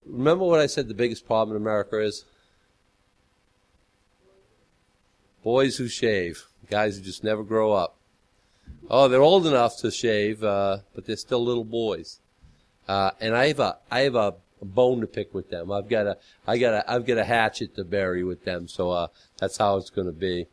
Remember what I said the biggest problem in America is? Boys who shave. Guys who just never grow up. Oh, they're old enough to shave, but they're still little boys. And I have a bone to pick with them. I've got a hatchet to bury with them. So that's how it's going to be.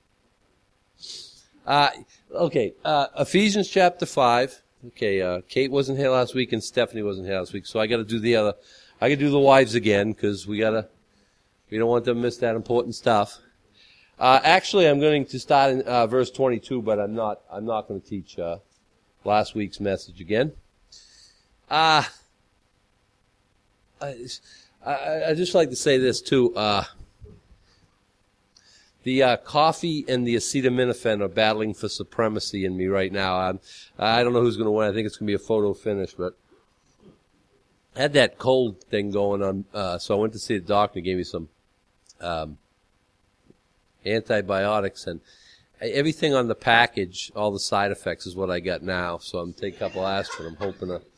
Okay. Ephesians chapter 5. Okay. Kate wasn't here last week and Stephanie wasn't here last week, so I got to do the wives again because we don't want them to miss that important stuff. Actually, I'm going to start in verse 22, but I'm not going to teach last week's message again. I just like to say this too. The coffee and the acetaminophen are battling for supremacy in me right now. I don't know who's going to win. I think it's going to be a photo finish, but I had that cold thing going on, so I went to see the doctor. He gave me some antibiotics, and everything on the package, all the side effects is what I got now. So I'm taking a couple aspirin. I'm hoping to.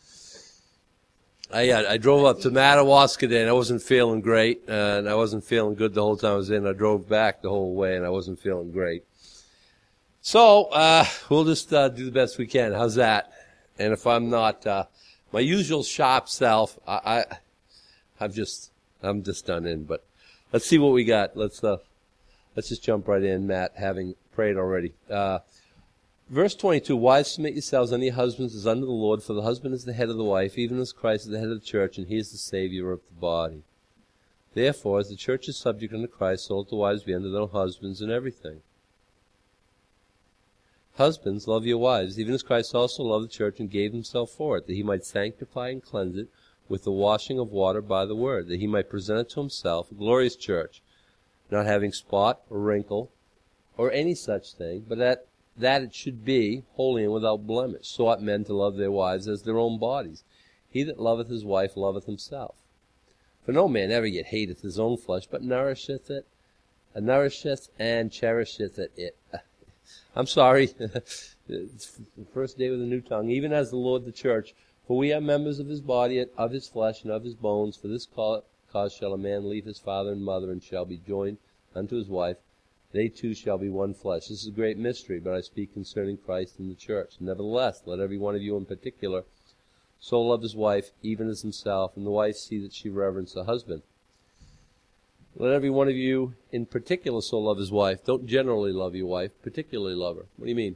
I drove up to Madawaska, and I wasn't feeling great, and I wasn't feeling good the whole time I was in. I drove back the whole way, and I wasn't feeling great. So we'll just do the best we can. How's that? And if I'm not my usual sharp self, I'm just done in. But let's see what we got. Let's just jump right in, Matt, having prayed already. Verse 22, wives, submit yourselves unto your husbands as unto the Lord, for the husband is the head of the wife, even as Christ is the head of the church, and he is the Savior of the body. Therefore, as the church is subject unto Christ, so let the wives be unto their husbands in everything. Husbands, love your wives, even as Christ also loved the church and gave himself for it, that he might sanctify and cleanse it with the washing of water by the word, that he might present it to himself, a glorious church, not having spot or wrinkle or any such thing, but that it should be holy and without blemish. So ought men to love their wives as their own bodies. He that loveth his wife loveth himself. For no man ever yet hateth his own flesh, but nourisheth and cherisheth it. I'm sorry. It's the first day with a new tongue. Even as the Lord the church, for we are members of his body, of his flesh, and of his bones. For this cause shall a man leave his father and mother, and shall be joined unto his wife. They two shall be one flesh. This is a great mystery, but I speak concerning Christ and the church. Nevertheless, let every one of you in particular so love his wife, even as himself, and the wife see that she reverence her husband. Let every one of you in particular so love his wife. Don't generally love your wife, particularly love her. What do you mean?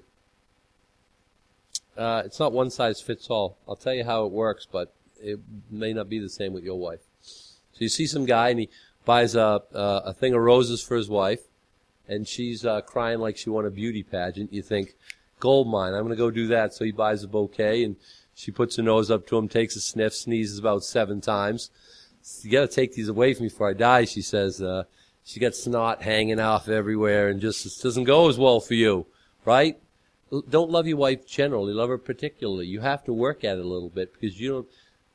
It's not one size fits all. I'll tell you how it works, but it may not be the same with your wife. So you see some guy, and he buys a thing of roses for his wife, and she's crying like she won a beauty pageant. You think, gold mine, I'm going to go do that. So he buys a bouquet, and she puts her nose up to him, takes a sniff, sneezes about 7 times. You got to take these away from me before I die, she says. She got snot hanging off everywhere, and just it doesn't go as well for you, right? Don't love your wife generally. Love her particularly. You have to work at it a little bit because you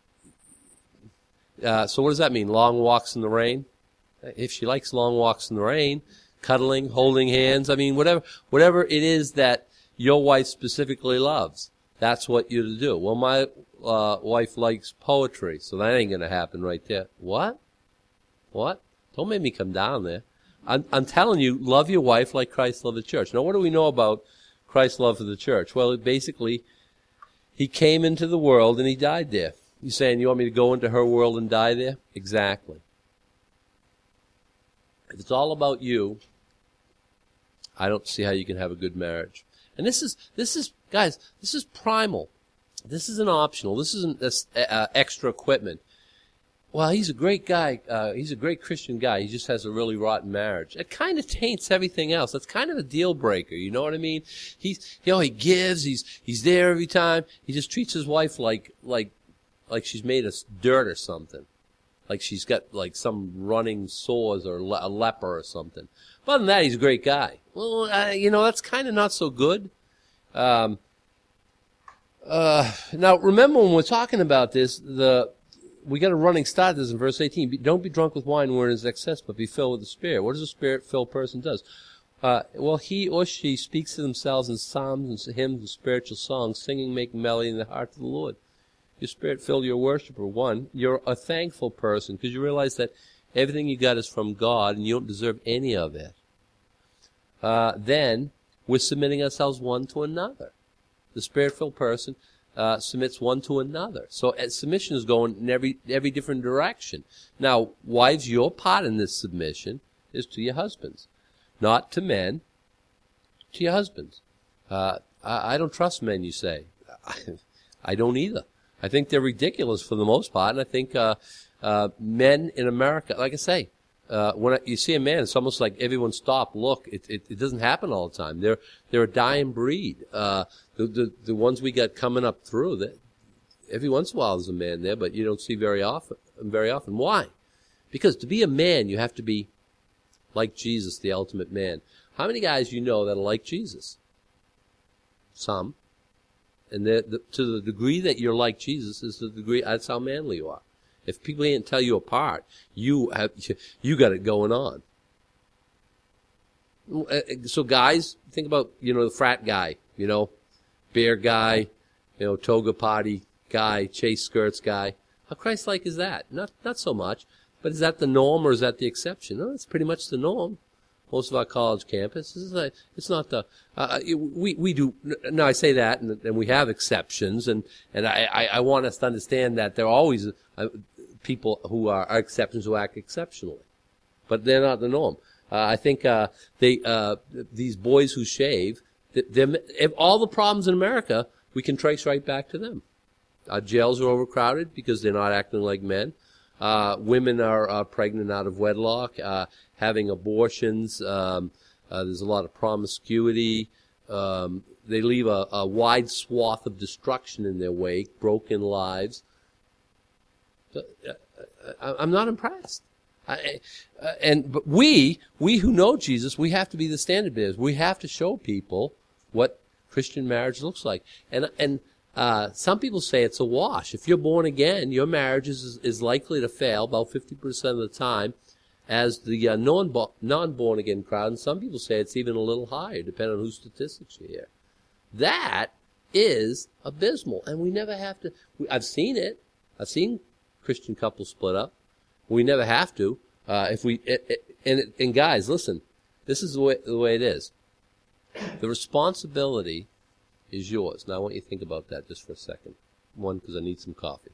don't. So what does that mean? Long walks in the rain? If she likes long walks in the rain, cuddling, holding hands, I mean, whatever it is that your wife specifically loves, that's what you're to do. Well, my wife likes poetry, so that ain't going to happen right there. What? Don't make me come down there. I'm telling you, love your wife like Christ loved the church. Now, what do we know about Christ's love for the church? Well, basically, he came into the world and he died there. You saying you want me to go into her world and die there? Exactly. If it's all about you, I don't see how you can have a good marriage. And this is guys, this is primal. This isn't optional. This isn't extra equipment. Well, he's a great guy. He's a great Christian guy. He just has a really rotten marriage. It kind of taints everything else. That's kind of a deal breaker. You know what I mean? He gives. He's there every time. He just treats his wife like she's made of dirt or something. Like she's got like some running sores or a leper or something. But other than that, he's a great guy. Well, that's kind of not so good. Now remember when we're talking about this, we got a running start. This in verse 18. Don't be drunk with wine wherein is excess, but be filled with the Spirit. What does a Spirit-filled person does? Well, he or she speaks to themselves in psalms and hymns and spiritual songs, singing, making melody in the heart of the Lord. You're spirit-filled, you're a worshiper. One, you're a thankful person because you realize that everything you got is from God and you don't deserve any of it. Then we're submitting ourselves one to another. The spirit-filled person submits one to another. So submission is going in every different direction. Now, wives, your part in this submission is to your husbands. Not to men, to your husbands. I don't trust men, you say. I don't either. I think they're ridiculous for the most part, and I think men in America, like I say, when you see a man, it's almost like everyone stop, look. It doesn't happen all the time. They're a dying breed. The ones we got coming up through, that every once in a while there's a man there, but you don't see very often. Why? Because to be a man, you have to be like Jesus, the ultimate man. How many guys you know that are like Jesus? Some. And to the degree that you're like Jesus is the degree, that's how manly you are. If people can't tell you apart, you got it going on. So guys, think about, the frat guy, bear guy, toga party guy, chase skirts guy. How Christ-like is that? Not so much. But is that the norm or is that the exception? No, it's pretty much the norm. Most of our college campuses, it's not the, we do, no, I say that, and we have exceptions, and I want us to understand that there are always people who are exceptions who act exceptionally. But they're not the norm. I think, these boys who shave, if all the problems in America, we can trace right back to them. Our jails are overcrowded because they're not acting like men. Women are pregnant out of wedlock, having abortions. There's a lot of promiscuity. They leave a wide swath of destruction in their wake, broken lives. I'm not impressed. But we who know Jesus, we have to be the standard bearers. We have to show people what Christian marriage looks like. And some people say it's a wash. If you're born again, your marriage is likely to fail about 50% of the time as the non-born again crowd. And some people say it's even a little higher, depending on whose statistics you hear. That is abysmal. And we never have to. I've seen it. I've seen Christian couples split up. We never have to. And guys, listen, this is the way it is. The responsibility is yours. Now I want you to think about that just for a second. One, because I need some coffee.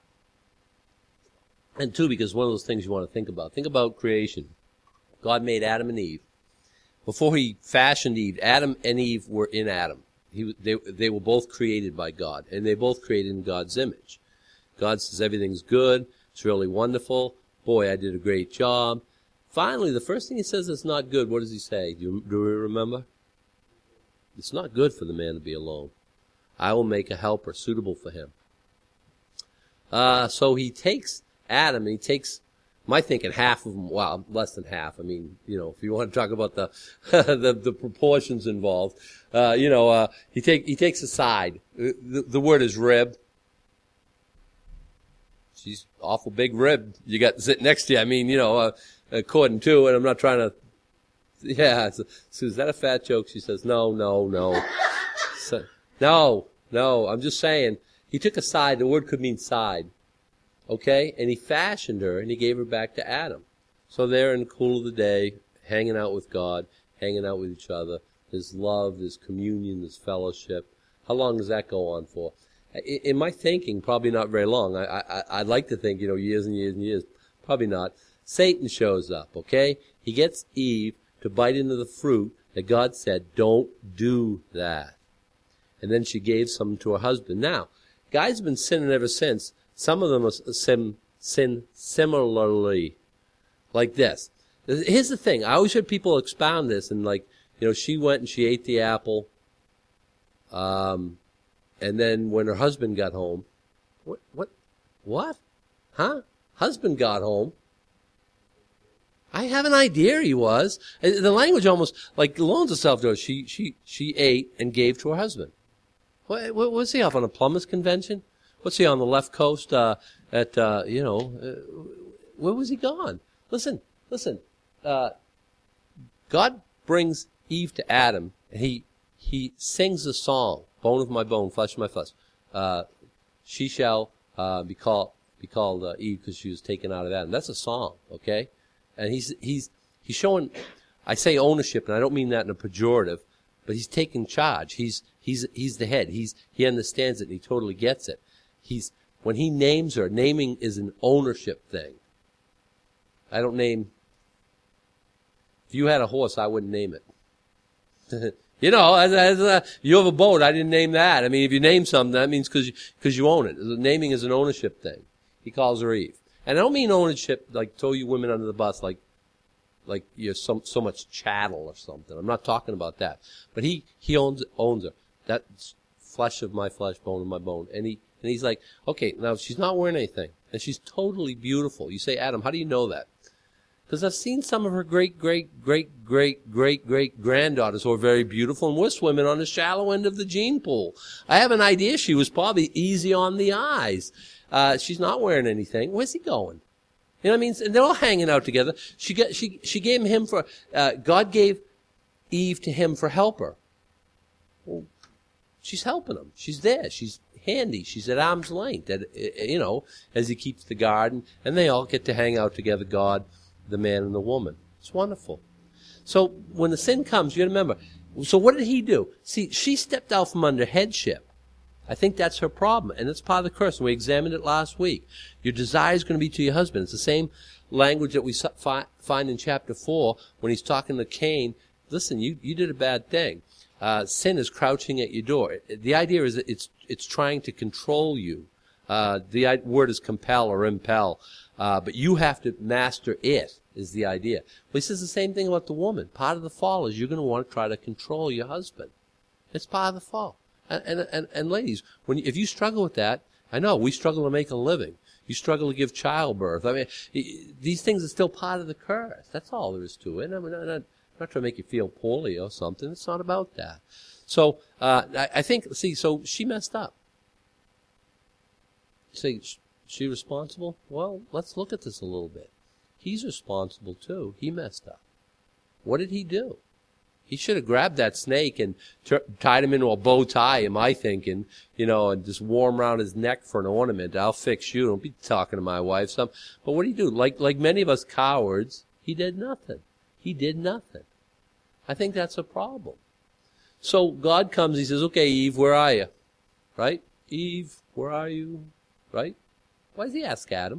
And two, because one of those things you want to think about. Think about creation. God made Adam and Eve. Before he fashioned Eve, Adam and Eve were in Adam. They were both created by God, and they both created in God's image. God says everything's good. It's really wonderful. Boy, I did a great job. Finally, the first thing he says is not good. What does he say? Do we remember? It's not good for the man to be alone. I will make a helper suitable for him. So he takes Adam and he takes, my thinking, half of them, well, less than half. I mean, if you want to talk about the the proportions involved, he takes a side. The word is rib. She's awful big rib you got sitting next to you. I mean, according to it, I'm not trying to. Yeah, so is that a fat joke? She says, no. So, no, I'm just saying, he took a side, the word could mean side, okay? And he fashioned her, and he gave her back to Adam. So they're in the cool of the day, hanging out with God, hanging out with each other. There's love, there's communion, there's fellowship. How long does that go on for? In my thinking, probably not very long. I'd like to think, years and years and years. Probably not. Satan shows up, okay? He gets Eve to bite into the fruit that God said, don't do that. And then she gave some to her husband. Now, guys have been sinning ever since. Some of them sin similarly, like this. Here's the thing. I always heard people expound this, and she went and she ate the apple, and then when her husband got home, what? Huh? Husband got home. I have an idea he was. The language almost loans itself to it. She ate and gave to her husband. What was he off on a plumbers convention? What's he on the left coast? Where was he gone? Listen. God brings Eve to Adam, and he sings a song, bone of my bone, flesh of my flesh. She shall be called Eve because she was taken out of Adam. That's a song, okay? And he's showing, I say ownership, and I don't mean that in a pejorative, but he's taking charge. He's the head. He understands it and he totally gets it. When he names her, naming is an ownership thing. I don't name. If you had a horse, I wouldn't name it. You know, you have a boat, I didn't name that. I mean, if you name something, that means because you own it. Naming is an ownership thing. He calls her Eve. And I don't mean ownership like throw you women under the bus like you're so much chattel or something. I'm not talking about that. But he owns her. That's flesh of my flesh, bone of my bone. And he's like, okay, now she's not wearing anything. And she's totally beautiful. You say, Adam, how do you know that? Because I've seen some of her great-great-great-great-great-great-granddaughters who are very beautiful, and we're swimming on the shallow end of the gene pool. I have an idea she was probably easy on the eyes. She's not wearing anything. Where's he going? You know what I mean? And they're all hanging out together. She gave him for, God gave Eve to him for helper. Well, she's helping him. She's there. She's handy. She's at arm's length, you know, as he keeps the garden, and they all get to hang out together, God, the man and the woman. It's wonderful. So when the sin comes, you got to remember, so what did he do? See, she stepped out from under headship. I think that's her problem, and it's part of the curse, and we examined it last week. Your desire is going to be to your husband. It's the same language that we find in chapter 4 when he's talking to Cain. Listen, you did a bad thing. Sin is crouching at your door. The idea is that it's trying to control you. The word is compel or impel. But you have to master it, is the idea. Well, he says the same thing about the woman. Part of the fall is you're going to want to try to control your husband. It's part of the fall. And ladies, if you struggle with that, I know, we struggle to make a living. You struggle to give childbirth. I mean, these things are still part of the curse. That's all there is to it. I mean, I'm not trying to make you feel poorly or something. It's not about that. So, I think, so she messed up. Say, she responsible? Well, let's look at this a little bit. He's responsible too. He messed up. What did he do? He should have grabbed that snake and tied him into a bow tie, am I thinking, you know, and just wore him around his neck for an ornament. I'll fix you. Don't be talking to my wife. But what did he do? Like many of us cowards, he did nothing. He did nothing. I think that's a problem. So God comes, he says, okay, Eve, where are you? Right? Eve, where are you? Right? Why does he ask Adam?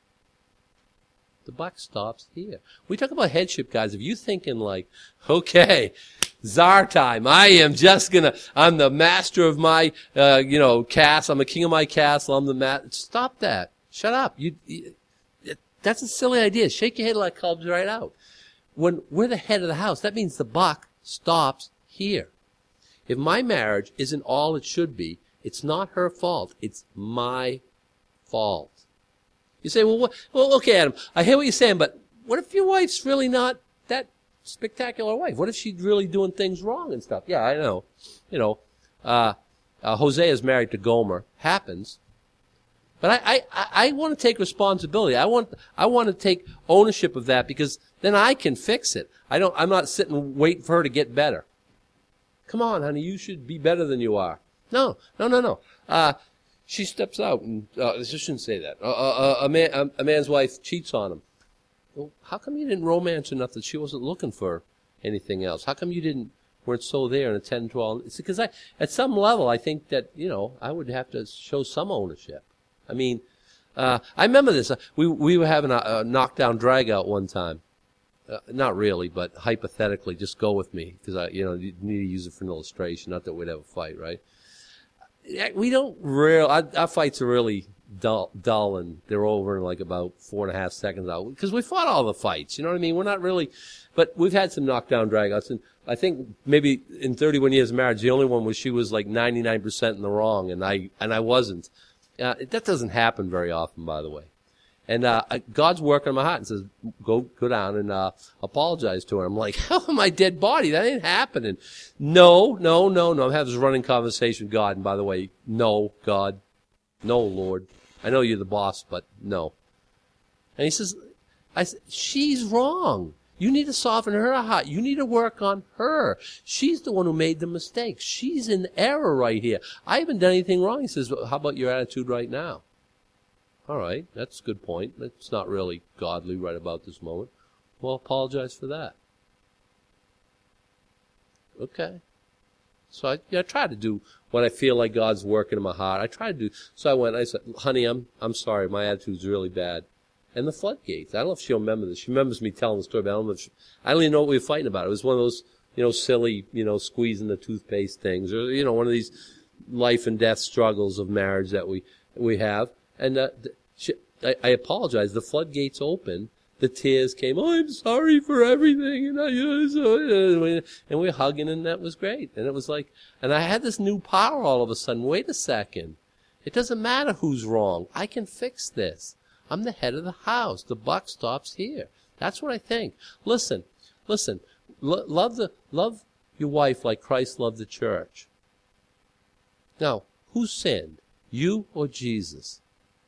The buck stops here. We talk about headship, guys. If you're thinking like, okay, czar time, I'm the master of my, castle. I'm the king of my castle. I'm the master. Stop that. Shut up. That's a silly idea. Shake your head like Cubs right out. When we're the head of the house, that means the buck stops here. If my marriage isn't all it should be, it's not her fault. It's my fault. You say, well, okay, Adam, I hear what you're saying, but what if your wife's really not that spectacular wife? What if she's really doing things wrong and stuff? Yeah, I know. You know, Hosea is married to Gomer. Happens. But I want to take responsibility. I want to take ownership of that because then I can fix it. I'm not sitting waiting for her to get better. Come on, honey, you should be better than you are. No. She steps out, and I shouldn't say that. A man's wife cheats on him. Well, how come you didn't romance enough that she wasn't looking for anything else? How come you weren't so there in a 10, 12? It's because at some level, I think that, I would have to show some ownership. I mean, I remember this. We were having a knockdown drag out one time. Not really, but hypothetically, just go with me, because you need to use it for an illustration. Not that we'd have a fight, right? We don't our fights are really dull, and they're over in like about 4.5 seconds out, because we fought all the fights, you know what I mean? We're not really, but we've had some knockdown dragouts, and I think maybe in 31 years of marriage, the only one was she was like 99% in the wrong, and I wasn't. That doesn't happen very often, by the way. And God's working on my heart and says, go down and apologize to her. I'm like, how am I dead body? That ain't happening. No. I'm having this running conversation with God. And by the way, no, God. No, Lord. I know you're the boss, but no. And he says, she's wrong. You need to soften her heart. You need to work on her. She's the one who made the mistake. She's in error right here. I haven't done anything wrong. He says, well, how about your attitude right now? All right, that's a good point. It's not really godly right about this moment. Well, apologize for that. Okay. So I try to do when I feel like God's working in my heart. I try to do. So I said, honey, I'm sorry. My attitude's really bad. And the floodgates. I don't know if she'll remember this. She remembers me telling the story, but I don't even know what we were fighting about. It was one of those, silly, squeezing the toothpaste things, or, one of these life and death struggles of marriage that we have. And I apologized. The floodgates opened. The tears came. Oh, I'm sorry for everything, and and we're hugging, and that was great. And it was like, and I had this new power all of a sudden. Wait a second, it doesn't matter who's wrong. I can fix this. I'm the head of the house. The buck stops here. That's what I think. Listen. Love your wife like Christ loved the church. Now, who sinned? You or Jesus?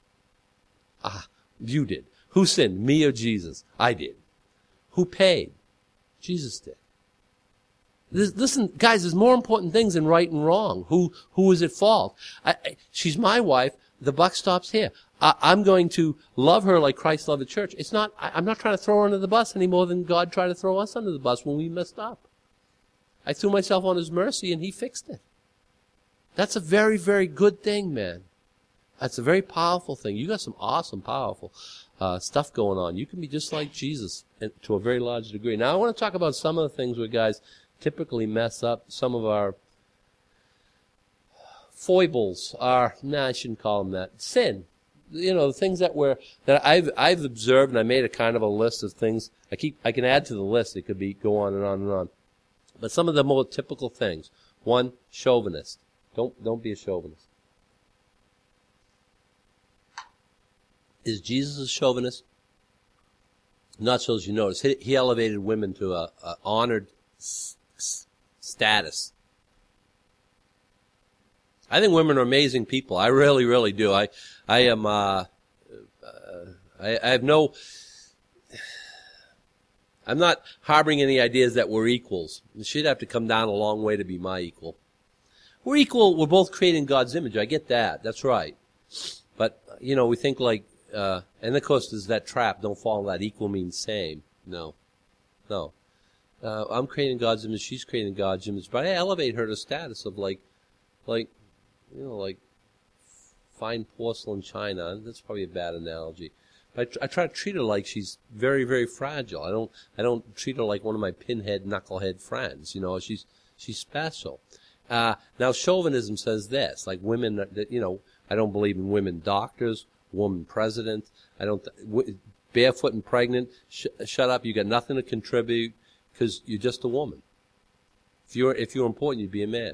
You did. Who sinned, me or Jesus? I did. Who paid? Jesus did. Listen, guys, there's more important things than right and wrong. Who is at fault? She's my wife. The buck stops here. I'm going to love her like Christ loved the church. I'm not trying to throw her under the bus any more than God tried to throw us under the bus when we messed up. I threw myself on His mercy and He fixed it. That's a very, very good thing, man. That's a very powerful thing. You got some awesome, powerful stuff going on. You can be just like Jesus to a very large degree. Now, I want to talk about some of the things where guys typically mess up. Some of our foibles are, I shouldn't call them that. Sin. The things that I've observed, and I made a kind of a list of things. I can add to the list. It could go on and on and on. But some of the more typical things. One, chauvinist. Don't be a chauvinist. Is Jesus a chauvinist? Not so as you notice. He elevated women to a honored status. I think women are amazing people. I really, really do. I have no. I'm not harboring any ideas that we're equals. She'd have to come down a long way to be my equal. We're equal. We're both created in God's image. I get that. That's right. But we think like. And of course, there's that trap. Don't fall in that. Equal means same. No. I'm creating God's image. She's creating God's image. But I elevate her to status of like fine porcelain china. That's probably a bad analogy. But I try to treat her like she's very, very fragile. I don't treat her like one of my pinhead, knucklehead friends. She's special. Now, chauvinism says this, like women. I don't believe in women doctors. Woman president. Barefoot and pregnant. Shut up. You got nothing to contribute because you're just a woman. If you're important, you'd be a man.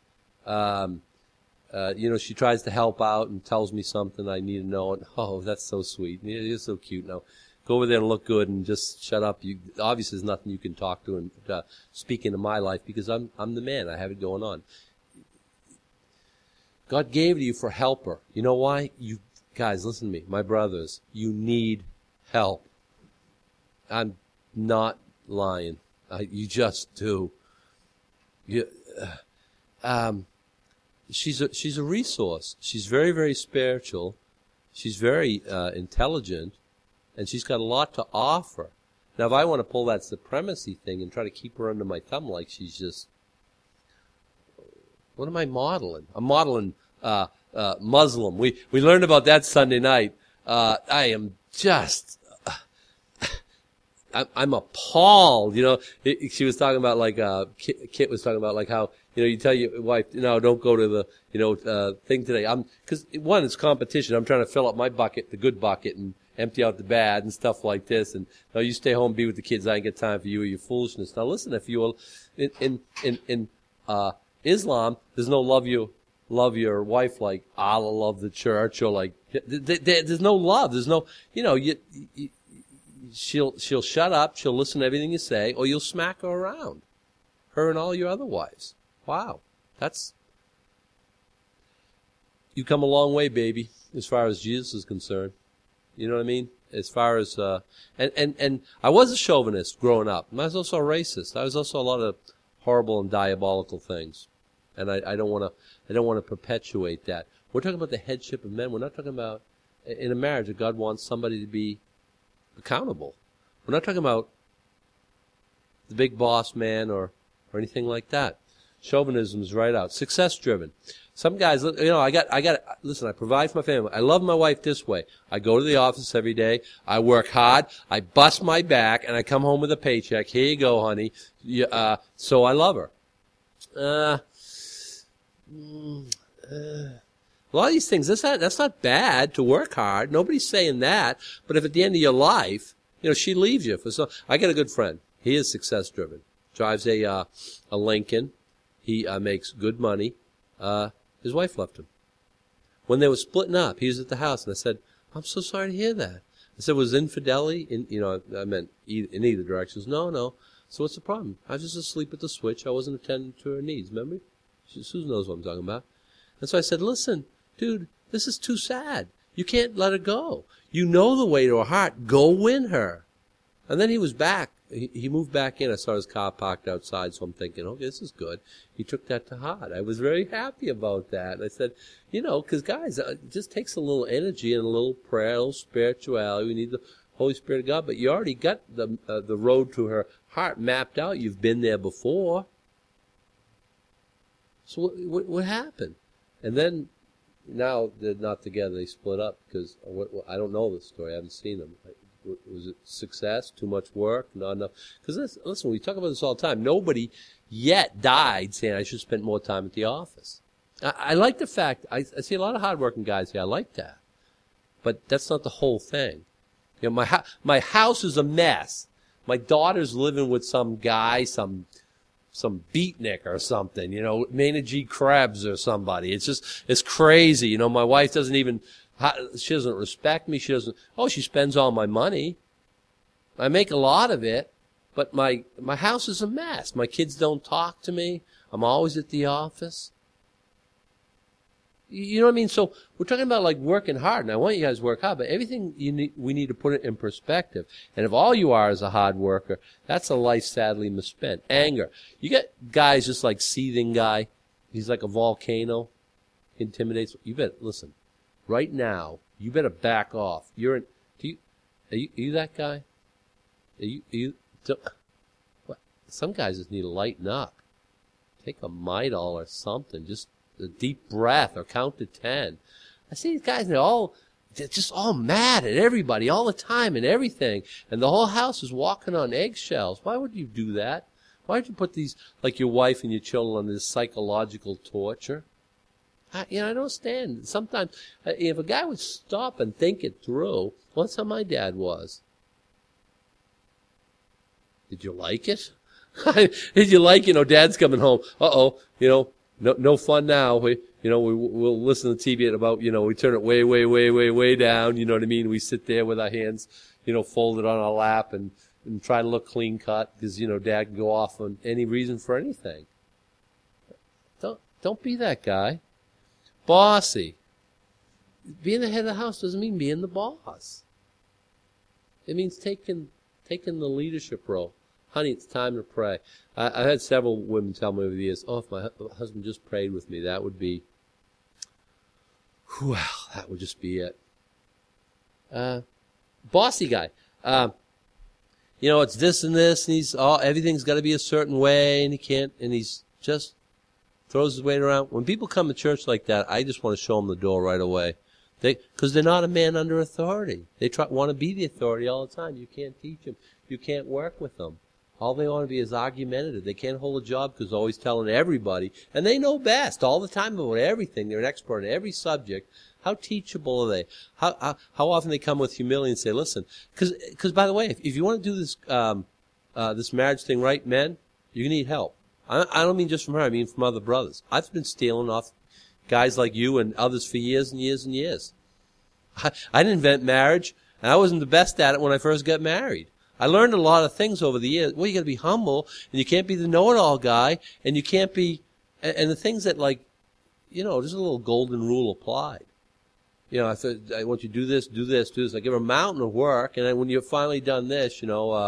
She tries to help out and tells me something I need to know. And, oh, that's so sweet. You're so cute. Now, go over there and look good and just shut up. Obviously, there's nothing you can talk to and speak into my life because I'm the man. I have it going on. God gave it to you for helper. You know why? Guys, listen to me. My brothers, you need help. I'm not lying. You just do. She's a resource. She's very, very spiritual. She's very intelligent, and she's got a lot to offer. Now, if I want to pull that supremacy thing and try to keep her under my thumb like she's just, what am I modeling? I'm modeling Muslim. We learned about that Sunday night. I am just, I'm appalled. She was talking about like, Kit was talking about like how, you tell your wife, no, don't go to the, thing today. Cause one, it's competition. I'm trying to fill up my bucket, the good bucket, and empty out the bad and stuff like this. And no, you stay home, be with the kids. I ain't got time for you or your foolishness. Now listen, if you will, in Islam, there's no love your wife like Allah loved the church, or like there's no love. There's no, she'll shut up. She'll listen to everything you say, or you'll smack her around. Her and all your other wives. Wow, you come a long way, baby, as far as Jesus is concerned. You know what I mean? As far as and I was a chauvinist growing up. I was also a racist. I was also a lot of horrible and diabolical things. And I don't want to perpetuate that. We're talking about the headship of men. We're not talking about in a marriage that God wants somebody to be accountable. We're not talking about the big boss man or anything like that. Chauvinism is right out. Success driven. Some guys, listen, I provide for my family. I love my wife this way. I go to the office every day. I work hard. I bust my back, and I come home with a paycheck. Here you go, honey. So I love her. A lot of these things, that's not bad to work hard. Nobody's saying that. But if at the end of your life, she leaves you I got a good friend. He is success driven. Drives a Lincoln. He makes good money. His wife left him. When they were splitting up, he was at the house, and I said, "I'm so sorry to hear that." I said, "Was infidelity?" I meant in either directions. No. So what's the problem? I was just asleep at the switch. I wasn't attending to her needs. Remember? Susan knows what I'm talking about. And so I said, "Listen, dude, this is too sad. You can't let her go. You know the way to her heart. Go win her." And then he was back. He moved back in. I saw his car parked outside, so I'm thinking, okay, this is good. He took that to heart. I was very happy about that. And I said, because guys, it just takes a little energy and a little prayer, a little spirituality. We need the Holy Spirit of God. But you already got the road to her heart mapped out. You've been there before. So what happened? And then now they're not together. They split up because I don't know the story. I haven't seen them. Was it success? Too much work? Not enough? Because listen, we talk about this all the time. Nobody yet died saying I should spend more time at the office. I like the fact, I see a lot of hardworking guys here. I like that. But that's not the whole thing. My house is a mess. My daughter's living with some guy, some beatnik or something, Maynard G. Krebs or somebody. It's crazy. My wife doesn't even... She doesn't respect me. She spends all my money. I make a lot of it, but my house is a mess. My kids don't talk to me. I'm always at the office. You know what I mean? So we're talking about like working hard, and I want you guys to work hard, but everything we need to put it in perspective. And if all you are is a hard worker, that's a life sadly misspent. Anger. You get guys just like Seething Guy. He's like a volcano. Intimidates. You bet. Listen. Right now, you better back off. Are you that guy? What? Some guys just need to lighten up. Take a Midol or something. Just a deep breath or count to 10. I see these guys, they're just all mad at everybody all the time and everything. And the whole house is walking on eggshells. Why would you do that? Why would you put these, like your wife and your children, on this psychological torture? I don't understand. Sometimes, if a guy would stop and think it through, that's how my dad was. Did you like it? Did you like, Dad's coming home. No fun now. We'll listen to TV about, we turn it way, way, way, way, way down. You know what I mean? We sit there with our hands, folded on our lap and try to look clean cut because, Dad can go off on any reason for anything. Don't be that guy. Bossy. Being the head of the house doesn't mean being the boss. It means taking the leadership role. Honey, it's time to pray. I've had several women tell me over the years, if my husband just prayed with me, that would be, that would just be it. Bossy guy. It's this and this, and everything's got to be a certain way, and he's just throws his weight around. When people come to church like that, I just want to show them the door right away. Because they're not a man under authority. They want to be the authority all the time. You can't teach them. You can't work with them. All they want to be is argumentative. They can't hold a job because they're always telling everybody. And they know best all the time about everything. They're an expert in every subject. How teachable are they? How often they come with humility and say, listen, because by the way, if you want to do this this marriage thing right, men, you need help. I don't mean just from her. I mean from other brothers. I've been stealing off guys like you and others for years and years and years. I didn't invent marriage, and I wasn't the best at it when I first got married. I learned a lot of things over the years. Well, you got to be humble, and you can't be the know-it-all guy, and you can't be, and the things that there's a little golden rule applied. I said, I want you to do this, do this, do this. I give her a mountain of work, and then when you've finally done this,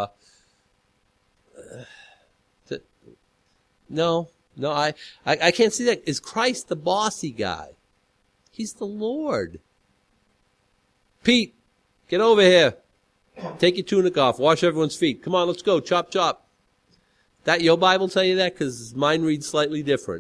No, I can't see that. Is Christ the bossy guy? He's the Lord. Pete, get over here. Take your tunic off. Wash everyone's feet. Come on, let's go. Chop, chop. That your Bible tell you that? Because mine reads slightly different.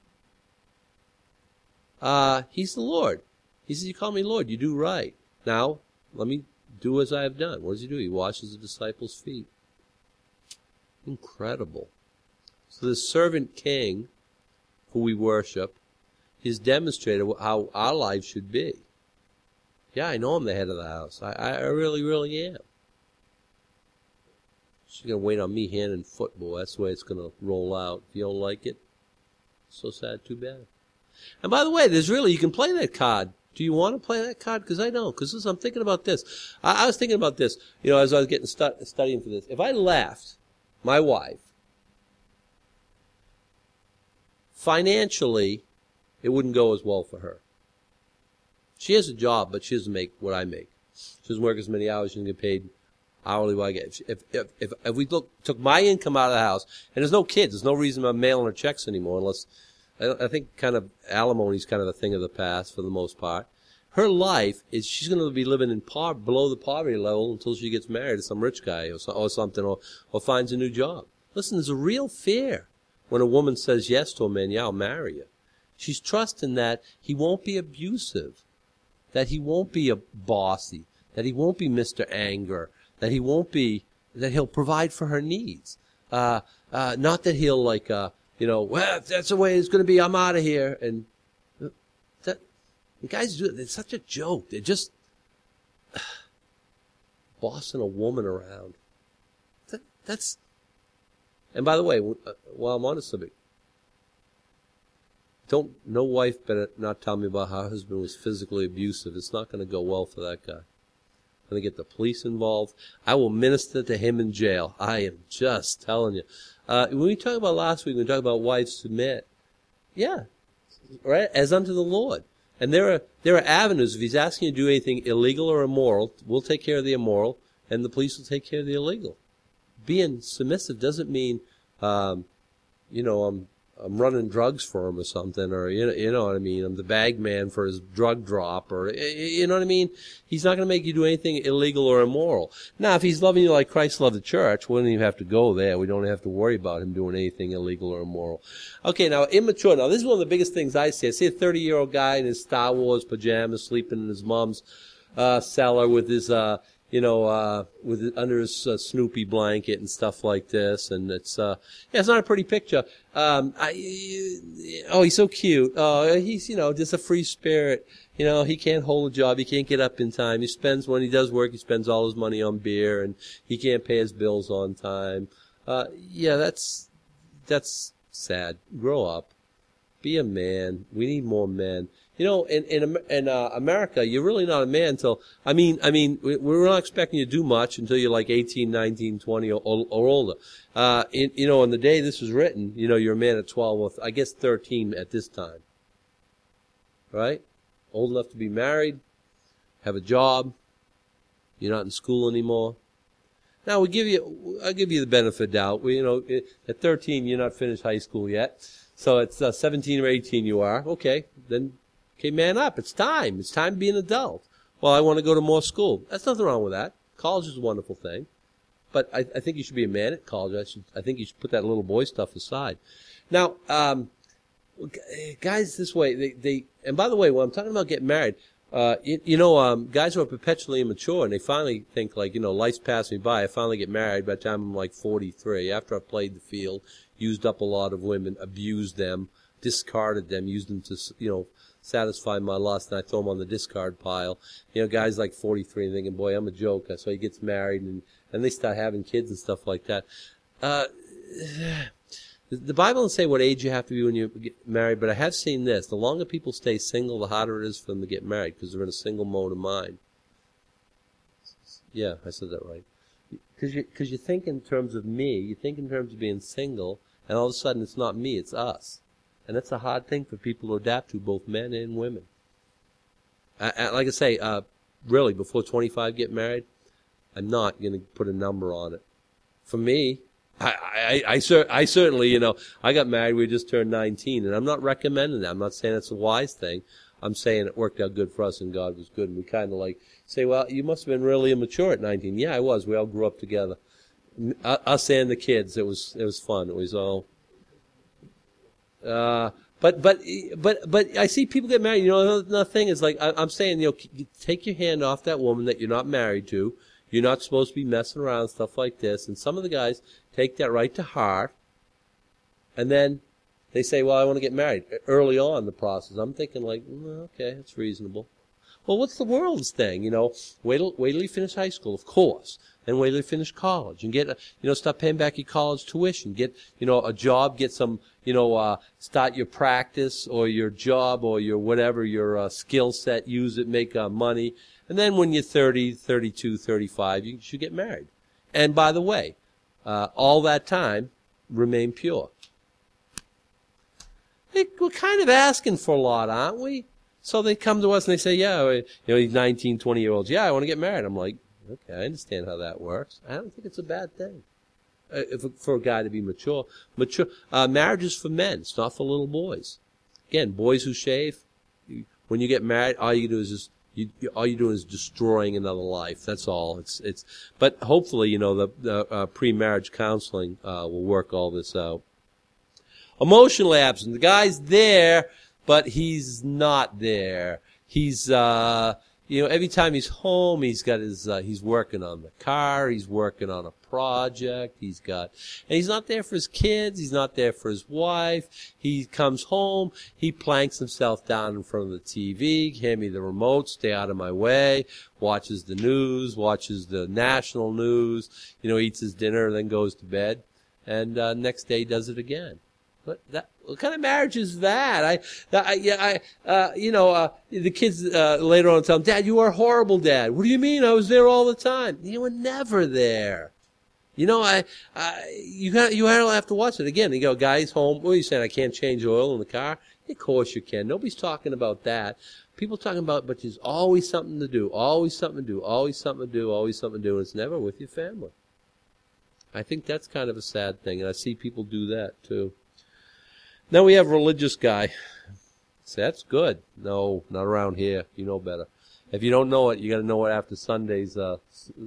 He's the Lord. He says, you call me Lord, you do right. Now, let me do as I have done. What does he do? He washes the disciples' feet. Incredible. So the servant king, who we worship, has demonstrated how our life should be. Yeah, I know I'm the head of the house. I really, really am. She's going to wait on me hand and foot, boy. That's the way it's going to roll out. If you don't like it, so sad, too bad. And by the way, you can play that card. Do you want to play that card? Because I don't. Because I'm thinking about this. I was thinking about this, as I was getting studying for this. If I left my wife, financially, it wouldn't go as well for her. She has a job, but she doesn't make what I make. She doesn't work as many hours. She doesn't get paid hourly what I get. If we took my income out of the house, and there's no kids, there's no reason I'm mailing her checks anymore, unless I think kind of alimony is kind of a thing of the past for the most part. Her life is she's going to be living in below the poverty level until she gets married to some rich guy or something, or finds a new job. Listen, there's a real fear when a woman says yes to a man. Yeah, I'll marry you. She's trusting that he won't be abusive, that he won't be a bossy, that he won't be Mr. Anger, that he'll provide for her needs. Not that he'll well, if that's the way it's going to be, I'm out of here. And that guys do it. It's such a joke. They're just bossing a woman around. That's. And by the way, while I'm on the subject, no wife better not tell me about how her husband was physically abusive. It's not going to go well for that guy. I'm going to get the police involved. I will minister to him in jail. I am just telling you. When we talked about last week, we talked about wives submit. Yeah, right, as unto the Lord. And there are avenues. If he's asking you to do anything illegal or immoral, we'll take care of the immoral, and the police will take care of the illegal. Being submissive doesn't mean, I'm running drugs for him or something, or you know what I mean. I'm the bag man for his drug drop, or you know what I mean. He's not going to make you do anything illegal or immoral. Now, if he's loving you like Christ loved the church, we don't even have to go there. We don't have to worry about him doing anything illegal or immoral. Okay, now immature. Now, this is one of the biggest things I see. I see a 30-year-old guy in his Star Wars pajamas, sleeping in his mom's cellar with his under his Snoopy blanket and stuff like this, and it's not a pretty picture. He's so cute. He's just a free spirit. He can't hold a job. He can't get up in time. When he does work, he spends all his money on beer, and he can't pay his bills on time. That's sad. Grow up. Be a man. We need more men. In America, you're really not a man until, we're not expecting you to do much until you're like 18, 19, 20 or older. In the day this was written, you're a man at 12, or I guess 13 at this time. Right? Old enough to be married, have a job, you're not in school anymore. Now I'll give you the benefit of doubt. At 13, you're not finished high school yet. So it's 17 or 18 you are. Okay, man up. It's time. It's time to be an adult. Well, I want to go to more school. That's nothing wrong with that. College is a wonderful thing. But I think you should be a man at college. I think you should put that little boy stuff aside. Now, guys this way, and by the way, when I'm talking about getting married, guys who are perpetually immature and they finally think life's passed me by. I finally get married by the time I'm like 43. After I've played the field, used up a lot of women, abused them, discarded them, used them to, satisfy my lust, and I throw them on the discard pile. Guys like 43 and thinking, boy, I'm a joke. So he gets married, and they start having kids and stuff like that. The Bible doesn't say what age you have to be when you get married, but I have seen this. The longer people stay single, the harder it is for them to get married because they're in a single mode of mind. Yeah, I said that right. Because you think in terms of me, you think in terms of being single, and all of a sudden it's not me, it's us. And that's a hard thing for people to adapt to, both men and women. Like I say, really, before 25 get married, I'm not going to put a number on it. For me, I certainly, I got married, we just turned 19, and I'm not recommending that. I'm not saying it's a wise thing. I'm saying it worked out good for us and God was good. And we kind of like say, well, you must have been really immature at 19. Yeah, I was. We all grew up together. Us and the kids. It was fun. It was all. But I see people get married. You know, another thing is like I'm saying, you know, take your hand off that woman that you're not married to. You're not supposed to be messing around and stuff like this. And some of the guys take that right to heart, and then they say, well, I want to get married early on in the process. I'm thinking like, okay, that's reasonable. Well, what's the world's thing? You know, wait till you finish high school, of course. Then wait till you finish college and get, start paying back your college tuition. Get, a job, get some, start your practice or your job or your whatever, your skill set, use it, make money. And then when you're 30, 32, 35, you should get married. And by the way, all that time, remain pure. We're kind of asking for a lot, aren't we? So they come to us and they say, yeah, these 19, 20-year-olds, yeah, I want to get married. I'm like, okay, I understand how that works. I don't think it's a bad thing for a guy to be mature. Marriage is for men. It's not for little boys. Again, boys who shave, when you get married, all you do is all you're doing is destroying another life. That's all. But hopefully, the pre-marriage counseling will work all this out. Emotionally absent. The guy's there, but he's not there. He's, every time he's home, he's got he's working on the car, he's working on a project, and he's not there for his kids, he's not there for his wife. He comes home, he planks himself down in front of the TV, hand me the remote, stay out of my way, watches the news, watches the national news, eats his dinner, then goes to bed, and next day does it again. What kind of marriage is that? The kids later on tell him, Dad, you are a horrible dad. What do you mean? I was there all the time. You were never there. You have to watch it again. You go, guy's home. What are you saying? I can't change oil in the car? Of course you can. Nobody's talking about that. People talking about, but there's always something to do, always something to do, always something to do, always something to do, and it's never with your family. I think that's kind of a sad thing, and I see people do that too. Now we have religious guy. So that's good. No, not around here. You know better. If you don't know it, you got to know it after Sundays. I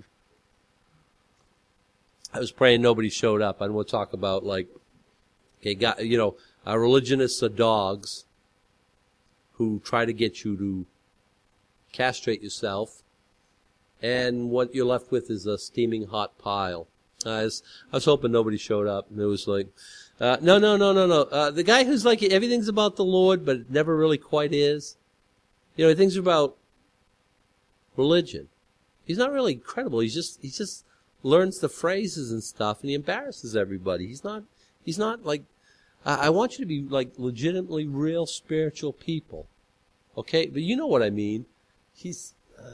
was praying nobody showed up. And we'll talk about religionists are dogs who try to get you to castrate yourself, and what you're left with is a steaming hot pile. I was hoping nobody showed up, and it was like. No. The guy who's like, everything's about the Lord, but it never really quite is. Things are about religion. He's not really credible. He just learns the phrases and stuff, and he embarrasses everybody. He's not like, I want you to be like legitimately real spiritual people. Okay? But you know what I mean. He's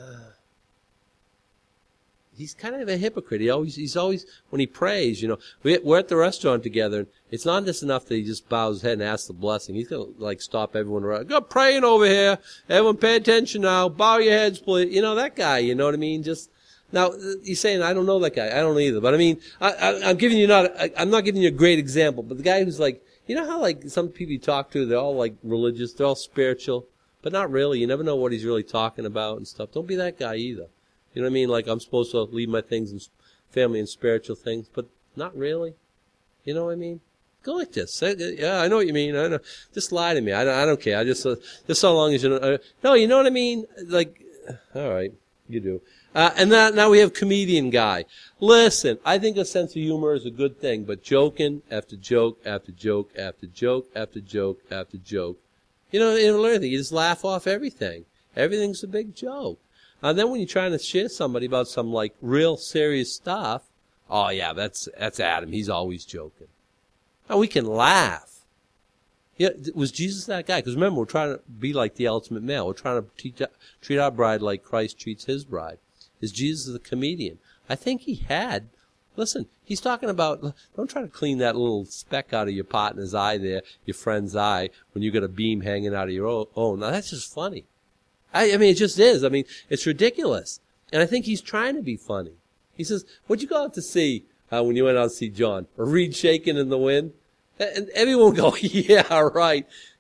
kind of a hypocrite. He's always, when he prays, we're at the restaurant together, and it's not just enough that he just bows his head and asks the blessing. He's going to, stop everyone around. Go praying over here. Everyone pay attention now. Bow your heads, please. That guy, you know what I mean? Now, he's saying, I don't know that guy. I don't either. But I mean, I'm not giving you a great example, but the guy who's like, how some people you talk to, they're all religious, they're all spiritual, but not really. You never know what he's really talking about and stuff. Don't be that guy either. You know what I mean? I'm supposed to leave my things in family and spiritual things, but not really. You know what I mean? Go like this. Yeah, I know what you mean. I know. Just lie to me. I don't care. I just so long as you know. No, you know what I mean? All right, you do. And now we have comedian guy. Listen, I think a sense of humor is a good thing, but joking after joke after joke after joke after joke after joke, you don't learn anything. You just laugh off everything. Everything's a big joke. And then when you're trying to share somebody about some real serious stuff, oh yeah, that's Adam. He's always joking. Now we can laugh. Yeah, was Jesus that guy? Because remember, we're trying to be like the ultimate male. We're trying to treat our bride like Christ treats his bride. Is Jesus a comedian? I think he had. Listen, he's talking about, don't try to clean that little speck out of your partner's eye there, your friend's eye, when you got a beam hanging out of your own. Now that's just funny. I mean, it just is. I mean, it's ridiculous. And I think he's trying to be funny. He says, what'd you go out to see when you went out to see John? A reed shaking in the wind? And everyone would go, yeah, right.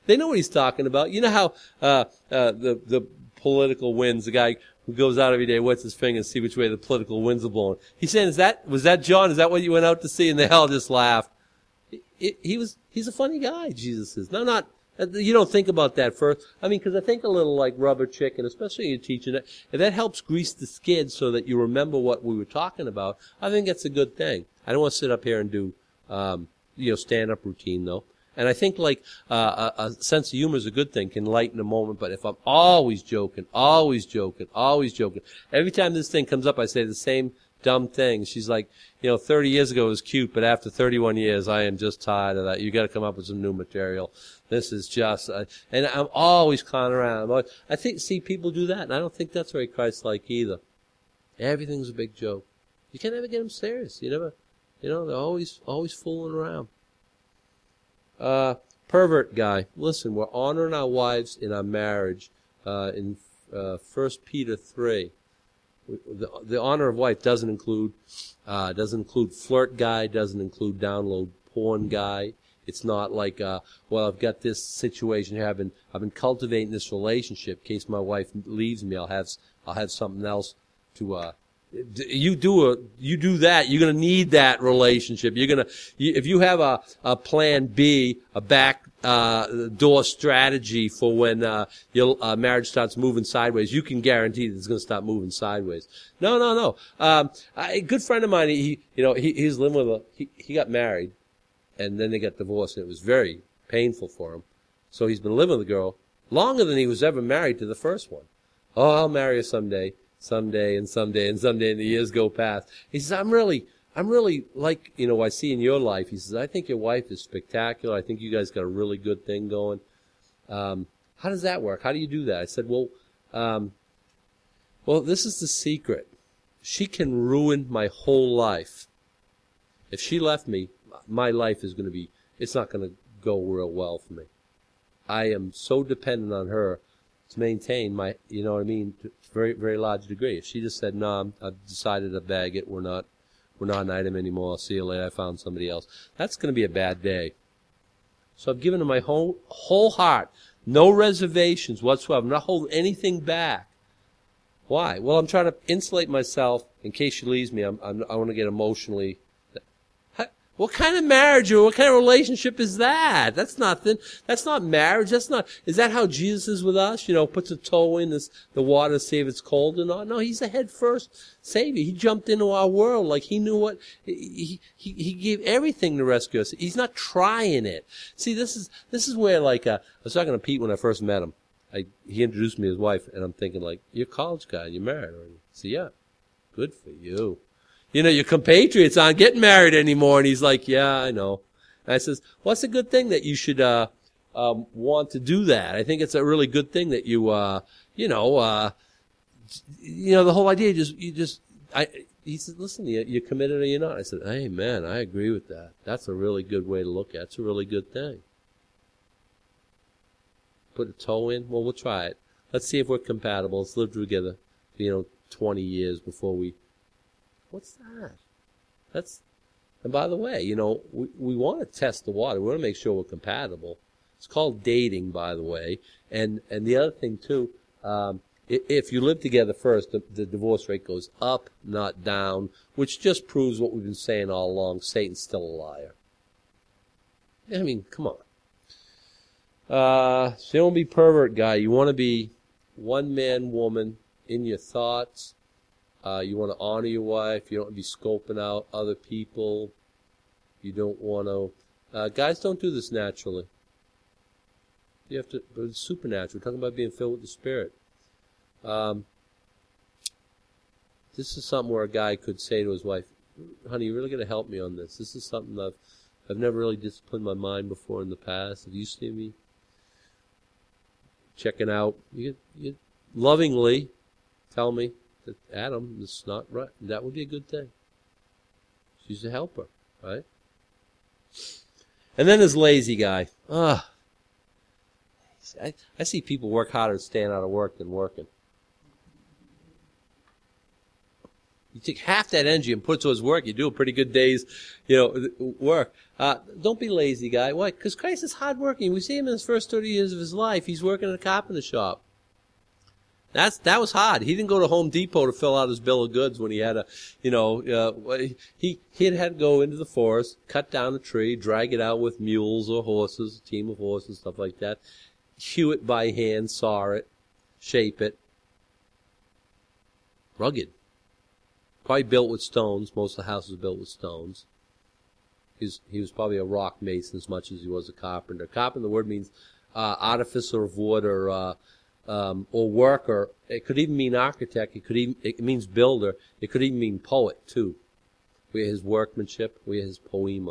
They know what he's talking about. You know how the political winds, the guy who goes out every day, wets his finger and see which way the political winds are blowing. He's saying, was that John? Is that what you went out to see? And they all just laughed. He's a funny guy, Jesus is. No, not, you don't think about that first. I mean, because I think a little like rubber chicken, especially when you're teaching it, if that helps grease the skid so that you remember what we were talking about, I think that's a good thing. I don't want to sit up here and do, stand-up routine, though. And I think like a sense of humor is a good thing, can lighten a moment. But if I'm always joking, every time this thing comes up, I say the same dumb thing. She's like, 30 years ago it was cute, but after 31 years, I am just tired of that. You got to come up with some new material. This is just, and I'm always clowning around. I see people do that, and I don't think that's very Christ-like either. Everything's a big joke. You can't ever get them serious. You never, they're always fooling around. Pervert guy. Listen, we're honoring our wives in our marriage, in 1 Peter 3. The honor of wife doesn't include flirt guy, doesn't include download porn guy. It's not like, I've got this situation here. I've been cultivating this relationship. In case my wife leaves me, I'll have something else to, you do that, you're gonna need that relationship. If you have a plan B, a back door strategy for when your marriage starts moving sideways, you can guarantee that it's gonna start moving sideways. No. A good friend of mine, he's living with he got married, and then they got divorced, and it was very painful for him. So he's been living with a girl longer than he was ever married to the first one. Oh, I'll marry her someday, and the years go past. He says, I'm really like, I see in your life. He says, I think your wife is spectacular. I think you guys got a really good thing going. How does that work? How do you do that? I said, well, this is the secret. She can ruin my whole life. If she left me, my life is it's not going to go real well for me. I am so dependent on her to maintain my, to a very, very large degree. If she just said, no, I've decided to bag it, we're not an item anymore, I'll see you later, I found somebody else, that's going to be a bad day. So I've given her my whole heart, no reservations whatsoever. I'm not holding anything back. Why? Well, I'm trying to insulate myself in case she leaves me. I want to get emotionally. What kind of marriage or what kind of relationship is that? That's not marriage. Is that how Jesus is with us? Puts a toe in the water to see if it's cold or not. No, he's a head first Savior. He jumped into our world like he knew what, he gave everything to rescue us. He's not trying it. See, this is where I was talking to Pete when I first met him. He introduced me to his wife, and I'm thinking you're a college guy and you're married already. So yeah, good for you. Your compatriots aren't getting married anymore. And he's like, yeah, I know. And I says, well, it's a good thing that you should want to do that. I think it's a really good thing that you, the whole idea, he said, listen, you're committed or you're not. I said, hey, man, I agree with that. That's a really good way to look at it. It's a really good thing. Put a toe in? Well, we'll try it. Let's see if we're compatible. Let's live together, 20 years before we... What's that? And by the way, we want to test the water. We want to make sure we're compatible. It's called dating, by the way. And the other thing, too, if you live together first, the divorce rate goes up, not down, which just proves what we've been saying all along. Satan's still a liar. I mean, come on. So you don't be pervert guy. You want to be one man, woman in your thoughts. You want to honor your wife. You don't want to be scoping out other people. You don't want to... guys don't do this naturally. You have to... It's supernatural. We're talking about being filled with the Spirit. This is something where a guy could say to his wife, honey, you're really going to help me on this. This is something I've never really disciplined my mind before in the past. Have you seen me checking out? You lovingly tell me, Adam, this is not right. That would be a good thing. She's a helper, right? And then this lazy guy. I see people work harder staying out of work than working. You take half that energy and put it towards work. You do a pretty good day's, work. Don't be lazy, guy. Why? Because Christ is hardworking. We see him in his first 30 years of his life. He's working in a carpenter shop. That was hard. He didn't go to Home Depot to fill out his bill of goods when he had he had to go into the forest, cut down a tree, drag it out with mules or horses, a team of horses, stuff like that, hew it by hand, saw it, shape it. Rugged. Probably built with stones. Most of the house was built with stones. He was probably a rock mason as much as he was a carpenter. Carpenter, the word means artificer of wood or worker. It could even mean architect. It means builder. It could even mean poet too. We have his workmanship. We have his poema.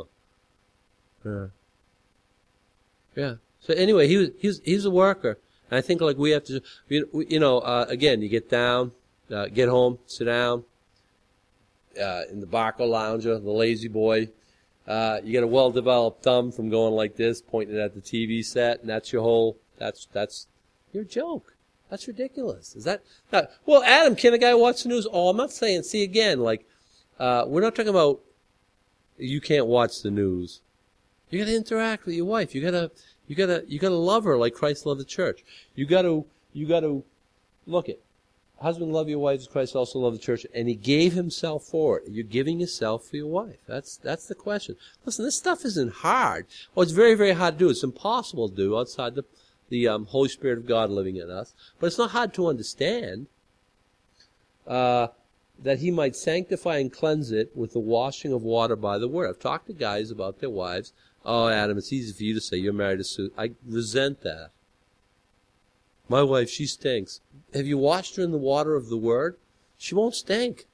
Yeah. So anyway, he's a worker, and I think like we have to, again, you get down, get home, sit down, in the Barco Lounger, the lazy boy. You get a well-developed thumb from going like this, pointing at the TV set, and that's your your joke. That's ridiculous. Is that well, Adam, can a guy watch the news? Oh, I'm not saying, see again, like, we're not talking about you can't watch the news. You gotta interact with your wife. You gotta love her like Christ loved the church. You gotta look it. Husband, love your wife as Christ also loved the church, and he gave himself for it. You're giving yourself for your wife. That's the question. Listen, this stuff isn't hard. Well, it's very, very hard to do. It's impossible to do outside the Holy Spirit of God living in us. But it's not hard to understand that he might sanctify and cleanse it with the washing of water by the word. I've talked to guys about their wives. Oh, Adam, it's easy for you to say you're married to Sue. I resent that. My wife, she stinks. Have you washed her in the water of the word? She won't stink.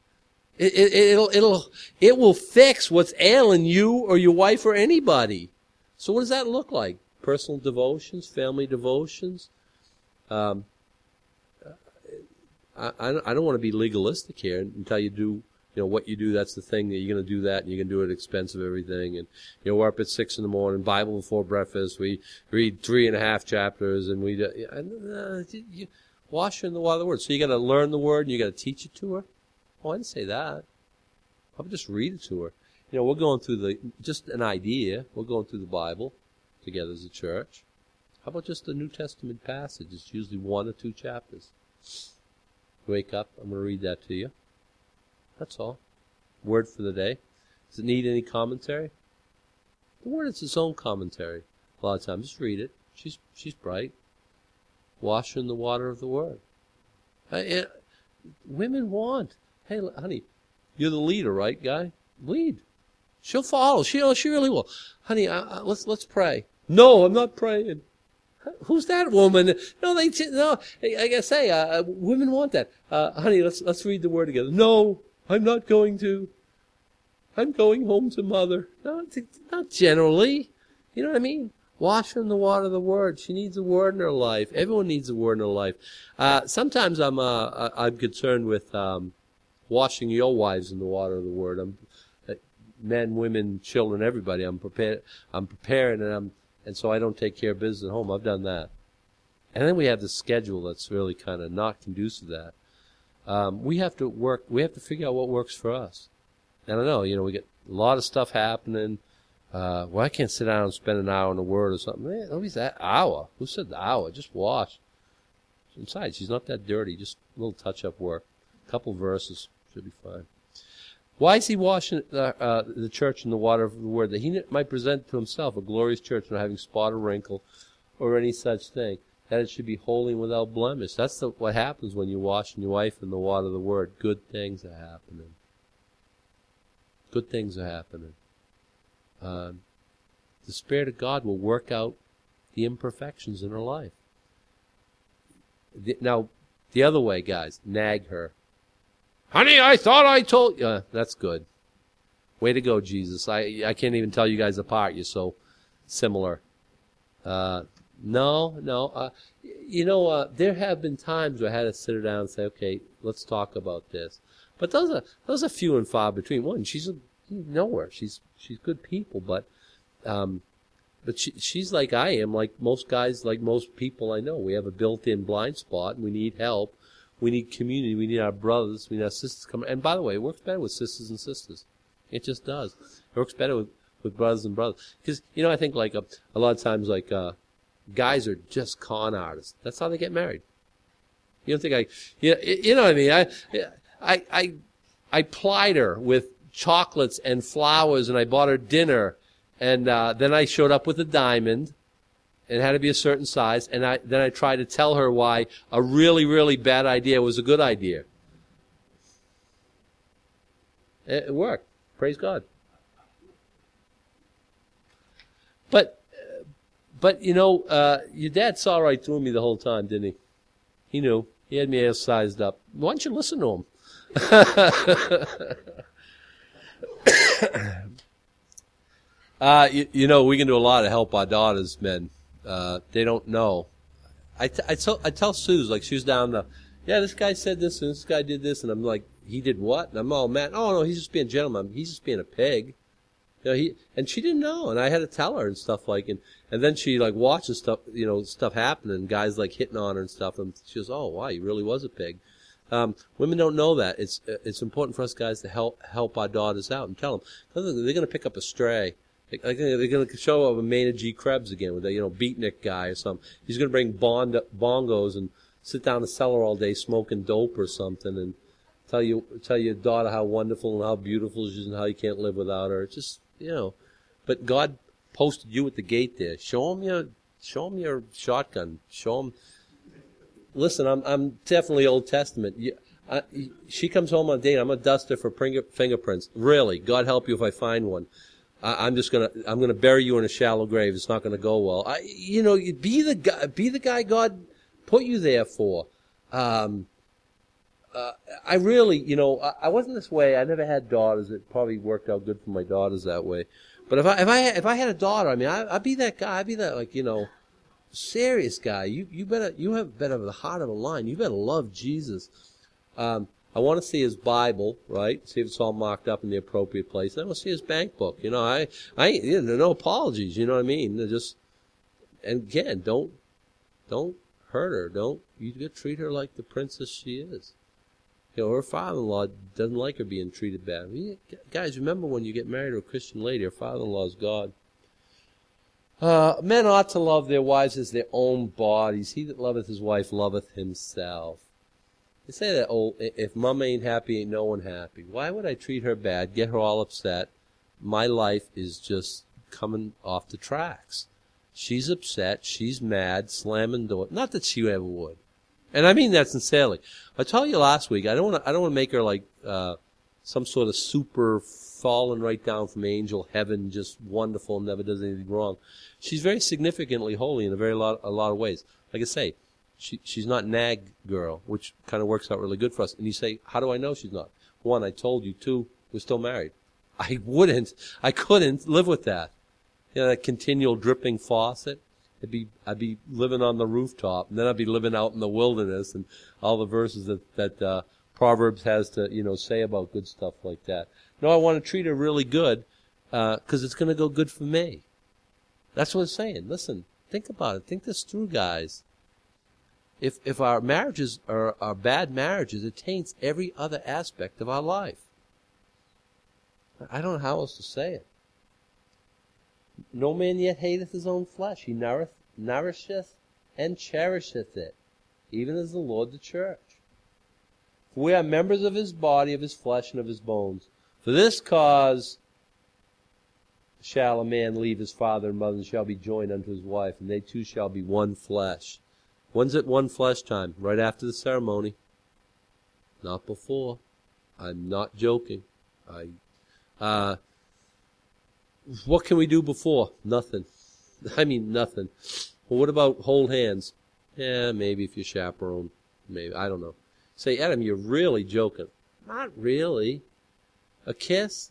It will fix what's ailing you or your wife or anybody. So what does that look like? Personal devotions, family devotions. I don't want to be legalistic here and tell you do, what you do, that's the thing, that you're going to do that, and you can do it at the expense of everything. And, we're up at 6 a.m, Bible before breakfast, we read 3.5 chapters, and you wash her in the water of the word. So you got to learn the word, and you got to teach it to her? Oh, I didn't say that. How about just read it to her? We're going through just an idea. We're going through the Bible together as a church. How about just a New Testament passage? It's usually 1 or 2 chapters. Wake up, I'm going to read that to you. That's all. Word for the day. Does it need any commentary? The word is its own commentary. A lot of times, just read it. She's bright. Wash her in the water of the word. Women want. Hey, honey, you're the leader, right, guy? Lead. She'll follow. She really will. Honey, let's pray. No, I'm not praying. Who's that woman? No, I gotta say, women want that. Honey, let's read the word together. No, I'm not going to. I'm going home to mother. No, not generally. You know what I mean? Wash her in the water of the word. She needs a word in her life. Everyone needs a word in her life. Sometimes I'm concerned with washing your wives in the water of the word. Men, women, children, everybody. I'm preparing, and so I don't take care of business at home. I've done that. And then we have the schedule that's really kind of not conducive to that. We have to figure out what works for us. And I know, we get a lot of stuff happening. I can't sit down and spend an hour in the Word or something. Man, nobody's that hour. Who said the hour? Just wash. Besides, she's not that dirty. Just a little touch-up work. A couple verses should be fine. Why is he washing the church in the water of the word? That he might present to himself a glorious church, not having spot or wrinkle or any such thing. That it should be holy and without blemish. That's what happens when you wash your wife in the water of the word. Good things are happening. Good things are happening. The Spirit of God will work out the imperfections in her life. Now, the other way, guys, nag her. Honey, I thought I told you. That's good. Way to go, Jesus. I can't even tell you guys apart. You're so similar. No. There have been times where I had to sit her down and say, okay, let's talk about this. But those are few and far between. One, you know her. She's good people, but she's like I am, like most guys, like most people I know. We have a built-in blind spot, and we need help We need community. We need our brothers. We need our sisters come. And by the way, it works better with sisters and sisters. It just does. It works better with brothers and brothers. Because, I think like a lot of times like guys are just con artists. That's how they get married. You don't think you know what I mean? I plied her with chocolates and flowers, and I bought her dinner, and then I showed up with a diamond. It had to be a certain size, and then I tried to tell her why a really, really bad idea was a good idea. It worked. Praise God. But your dad saw right through me the whole time, didn't he? He knew. He had me all sized up. Why don't you listen to him? We can do a lot to help our daughters, men. They don't know. I tell Suze, like, she was down this guy said this, and this guy did this, and I'm like, he did what? And I'm all mad. Oh, no, he's just being a gentleman. He's just being a pig. And she didn't know, and I had to tell her and stuff and then she like watches stuff, stuff happening, guys like hitting on her and stuff, and she goes, oh, wow, he really was a pig. Women don't know that. It's important for us guys to help our daughters out and tell them. They're going to pick up a stray. They're going to show up a Maynard G. Krebs again with a, beatnik guy or something. He's going to bring bongos and sit down in the cellar all day smoking dope or something and tell your daughter how wonderful and how beautiful she is and how you can't live without her. It's just, but God posted you at the gate there. Show him your shotgun. Show him. Listen, I'm definitely Old Testament. She comes home on a date. I'm gonna dust her for fingerprints. Really, God help you if I find one. I'm gonna bury you in a shallow grave. It's not gonna go well. Be the guy God put you there for. I really, I wasn't this way. I never had daughters. It probably worked out good for my daughters that way. But if I had a daughter, I mean, I'd be that guy. I'd be that, like, serious guy. You have better the heart of a lion. You better love Jesus. I want to see his Bible, right? See if it's all marked up in the appropriate place. I want to see his bank book. I no apologies. You know what I mean? And again, don't hurt her. You treat her like the princess she is. Her father-in-law doesn't like her being treated bad. Guys, remember when you get married to a Christian lady, her father-in-law is God. Men ought to love their wives as their own bodies. He that loveth his wife loveth himself. They say that, if mom ain't happy, ain't no one happy. Why would I treat her bad, get her all upset? My life is just coming off the tracks. She's upset, she's mad, slamming door. Not that she ever would. And I mean that sincerely. I told you last week, I don't want to make her like some sort of super fallen right down from angel heaven, just wonderful, never does anything wrong. She's very significantly holy in a lot of ways. Like I say, she's not nag girl, which kind of works out really good for us. And you say, how do I know she's not? One, I told you. Two, we're still married. I couldn't live with that. That continual dripping faucet. I'd be living on the rooftop, and then I'd be living out in the wilderness, and all the verses that Proverbs has to say about good stuff like that. No, I want to treat her really good, because it's going to go good for me. That's what I'm saying. Listen, think about it. Think this through, guys. If our marriages are bad marriages, it taints every other aspect of our life. I don't know how else to say it. No man yet hateth his own flesh. He nourisheth and cherisheth it, even as the Lord the church. For we are members of his body, of his flesh, and of his bones. For this cause shall a man leave his father and mother, and shall be joined unto his wife, and they two shall be one flesh. When's it one flesh time? Right after the ceremony. Not before. I'm not joking. What can we do before? Nothing. I mean, nothing. Well, what about hold hands? Yeah, maybe if you chaperone. Maybe. I don't know. Say, Adam, you're really joking. Not really. A kiss?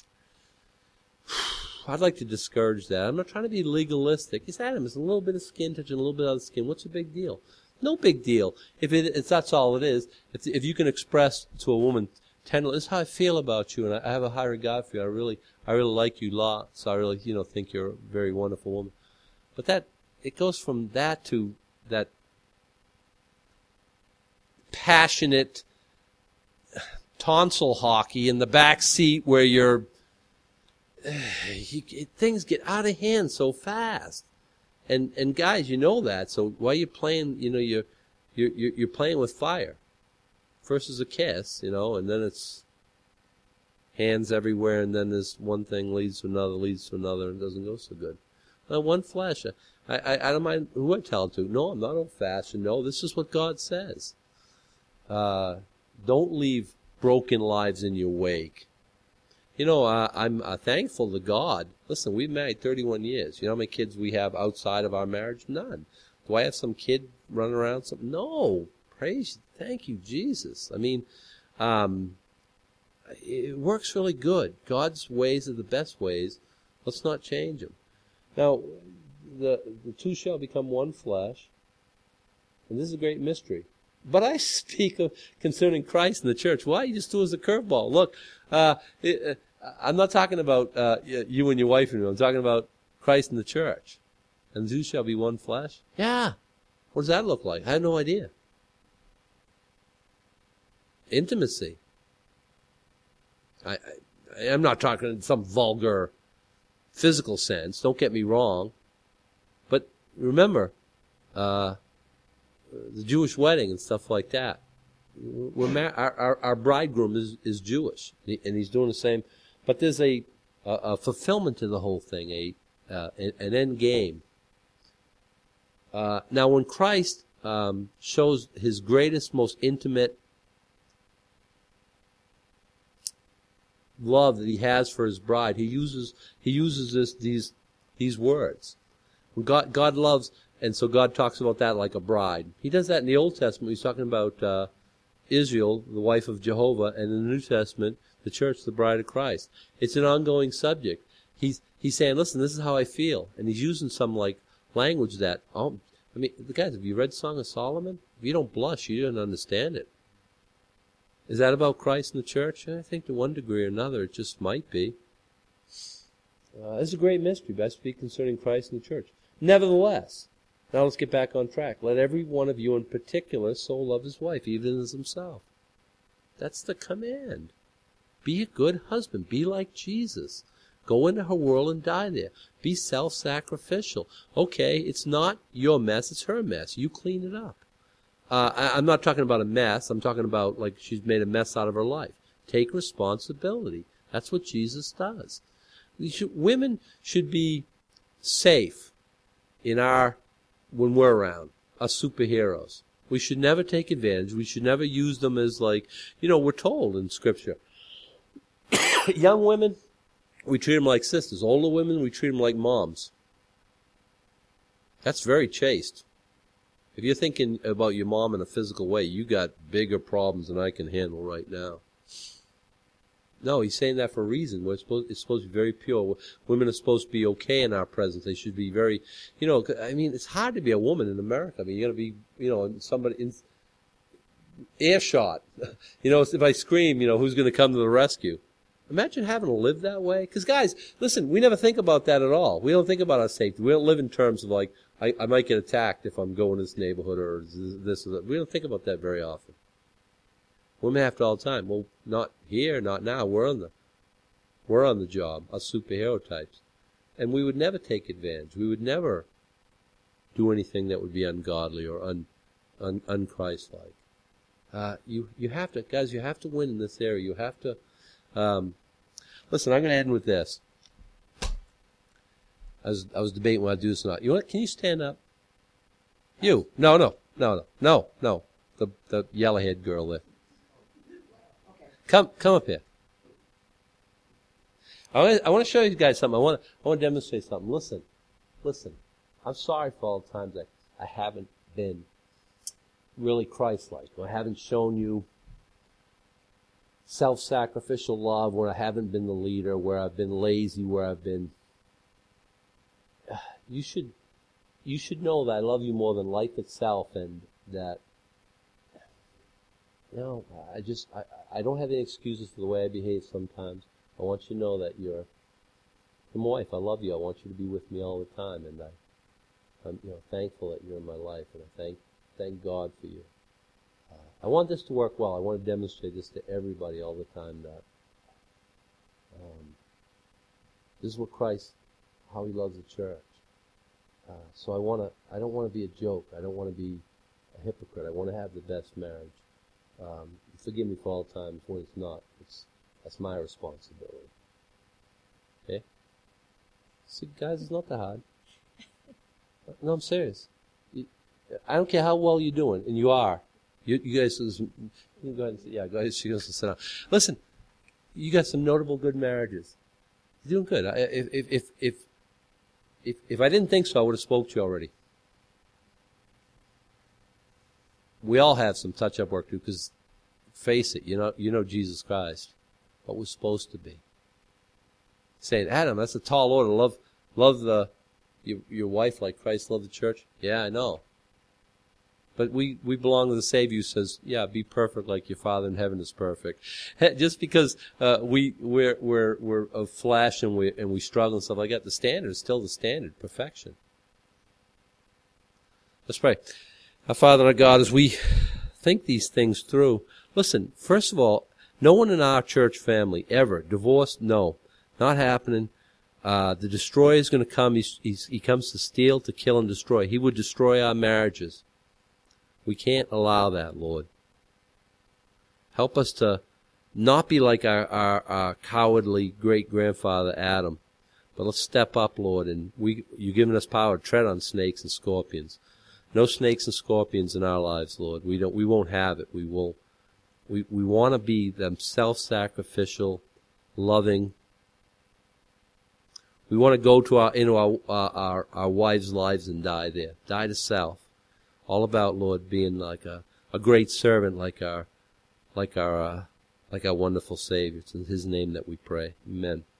I'd like to discourage that. I'm not trying to be legalistic. It's Adam. It's a little bit of skin touching a little bit of the skin. What's the big deal? No big deal. If that's all it is. If you can express to a woman, tenderly, this is how I feel about you, and I have a high regard for you. I really like you lots. I really, think you're a very wonderful woman. But it goes from that to that passionate tonsil hockey in the back seat where things get out of hand so fast. And guys, you know that. So while you're playing, you're playing with fire. First is a kiss, and then it's hands everywhere, and then this one thing leads to another, and it doesn't go so good. One flesh. I don't mind who I tell it to. No, I'm not old-fashioned. No, this is what God says. Don't leave broken lives in your wake. I'm thankful to God. Listen, we've married 31 years. You know how many kids we have outside of our marriage? None. Do I have some kid running around? No. Thank you, Jesus. I mean, it works really good. God's ways are the best ways. Let's not change them. Now, the two shall become one flesh. And this is a great mystery. But I speak of concerning Christ and the church. Why? You just do it as a curveball. Look, I'm not talking about you and your wife and me. I'm talking about Christ and the church. And the two shall be one flesh? Yeah. What does that look like? I have no idea. Intimacy. I'm not talking in some vulgar physical sense. Don't get me wrong. But remember, the Jewish wedding and stuff like that. Our bridegroom is Jewish, and he's doing the same. But there's a fulfillment to the whole thing, an end game. Now, when Christ shows his greatest, most intimate love that he has for his bride, he uses these words. When God loves, and so God talks about that like a bride. He does that in the Old Testament. He's talking about Israel, the wife of Jehovah, and in the New Testament, the church, the bride of Christ. It's an ongoing subject. He's saying, listen, this is how I feel. And he's using some language that, guys, have you read Song of Solomon? If you don't blush, you didn't understand it. Is that about Christ and the church? I think to one degree or another it just might be. It's a great mystery, but I speak concerning Christ and the church. Nevertheless, now let's get back on track. Let every one of you in particular so love his wife, even as himself. That's the command. Be a good husband. Be like Jesus. Go into her world and die there. Be self-sacrificial. Okay, it's not your mess, it's her mess. You clean it up. I'm not talking about a mess. I'm talking about she's made a mess out of her life. Take responsibility. That's what Jesus does. Women should be safe when we're around, us superheroes. We should never take advantage. We should never use them as we're told in Scripture. Young women, we treat them like sisters. Older women, we treat them like moms. That's very chaste. If you're thinking about your mom in a physical way, you got bigger problems than I can handle right now. No, he's saying that for a reason. It's supposed to be very pure. Women are supposed to be okay in our presence. They should be very, it's hard to be a woman in America. You got to be, somebody in earshot. If I scream, who's going to come to the rescue? Imagine having to live that way. Because guys, listen, we never think about that at all. We don't think about our safety. We don't live in terms of I might get attacked if I'm going to this neighborhood or this or that. We don't think about that very often. Women have to all the time. Well, not here, not now. We're on the job, us superhero types. And we would never take advantage. We would never do anything that would be ungodly or unchristlike. You have to, guys, you have to win in this area. You have to, listen, I'm going to end with this. I was debating whether I do this or not. You know what? Can you stand up? You. No. The yellow-haired girl there. Come up here. I want to show you guys something. I want to demonstrate something. Listen. I'm sorry for all the times I haven't been really Christ-like. Or I haven't shown you self-sacrificial love, where I haven't been the leader, where I've been lazy, where I've been. You should know that I love you more than life itself, and that. I don't have any excuses for the way I behave sometimes. I want you to know that you're my wife. I love you. I want you to be with me all the time, and I'm thankful that you're in my life, and I thank God for you. I want this to work well. I want to demonstrate this to everybody all the time, that this is what Christ, how he loves the church. So I don't want to be a joke. I don't want to be a hypocrite. I want to have the best marriage. Forgive me for all times when it's not. That's my responsibility. Okay? See, guys, it's not that hard. No, I'm serious. I don't care how well you're doing, and you are. You guys, you go ahead and say, yeah, go ahead. She goes to sit down. Listen, you got some notable good marriages. You're doing good. If I didn't think so, I would have spoke to you already. We all have some touch-up work to do, because face it, you know Jesus Christ, what we're supposed to be. Saying, Adam, that's a tall order. Love your wife like Christ loved the church. Yeah, I know. But we belong to the Savior who says, yeah, be perfect like your Father in heaven is perfect. Just because we're of flesh and we struggle and stuff like that, the standard is still the standard, perfection. Let's pray. Our Father, our God, as we think these things through, listen, first of all, no one in our church family ever divorced. No, not happening. The destroyer is going to come. He comes to steal, to kill, and destroy. He would destroy our marriages. We can't allow that, Lord. Help us to not be like our cowardly great-grandfather Adam, but let's step up, Lord, and you've given us power to tread on snakes and scorpions. No snakes and scorpions in our lives, Lord. We won't have it. We want to be them self-sacrificial, loving. We want to go into our wives' lives and die there. Die to self. All about, Lord, being like a great servant, like our wonderful Savior. It's in His name that we pray. Amen.